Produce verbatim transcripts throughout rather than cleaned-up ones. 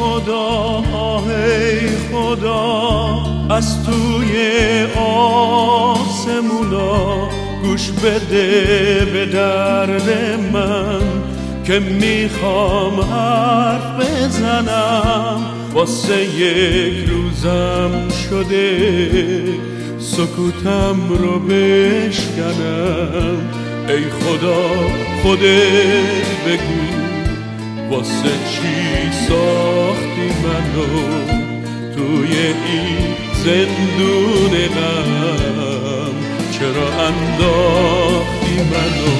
خدا ای خدا از توی آسمونا گوش بده به درد من که میخوام حرف بزنم. واسه یک روزم شده سکوتم رو بشکنم. ای خدا خودت بگو واسه چی ساختی منو توی این زندون غم؟ چرا انداختی منو؟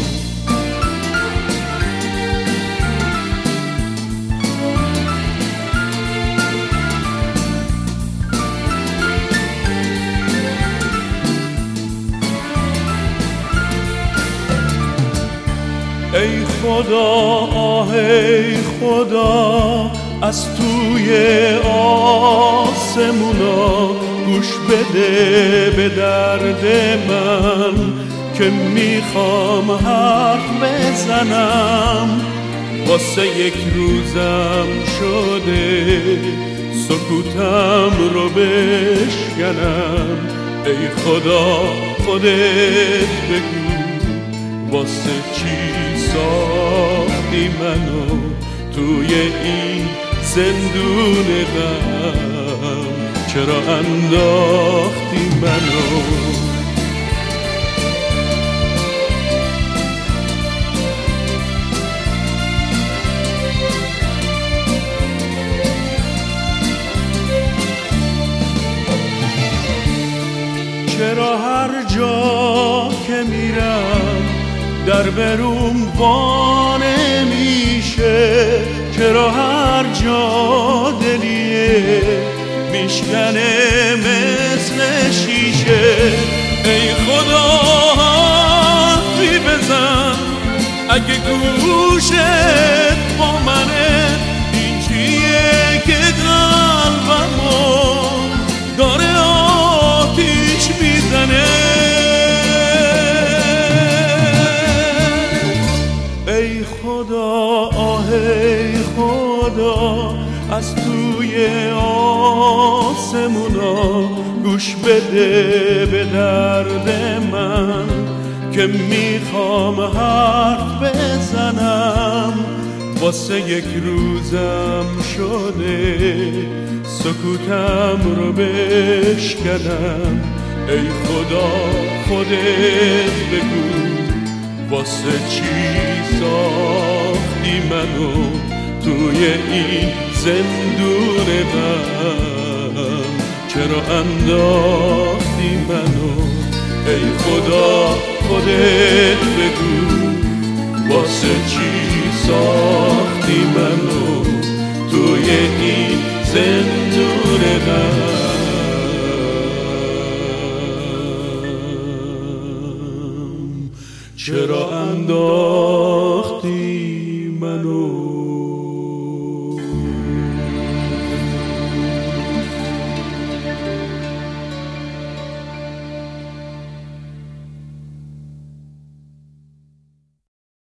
ای خدا ای خدا از توی آسمونا گوش بده به درد من که میخوام حرف بزنم. واسه یک روزم شده سکوتم رو بشکنم. ای خدا خودت بگو واسه چی ساختی منو توی این زندون غم؟ چرا انداختی منو؟ چرا هر جا که میرم در بروم وا نمیشه؟ چرا هر جا دلیه میشکنه مثل شیشه؟ ای خدا حرفی بزن اگه گوشت با منه. این چیه که قلبمو داره آتیش میزنه؟ ای خدا ای خدا از توی آسمونا گوش بده به درد من که میخوام حرف بزنم. واسه یک روزم شده سکوتم رو بشکنم. ای خدا خودت بگو واسه چی ساختی منو توی این زندون غم؟ چرا انداختی منو؟ ای خدا خودت بگو واسه چی ساختی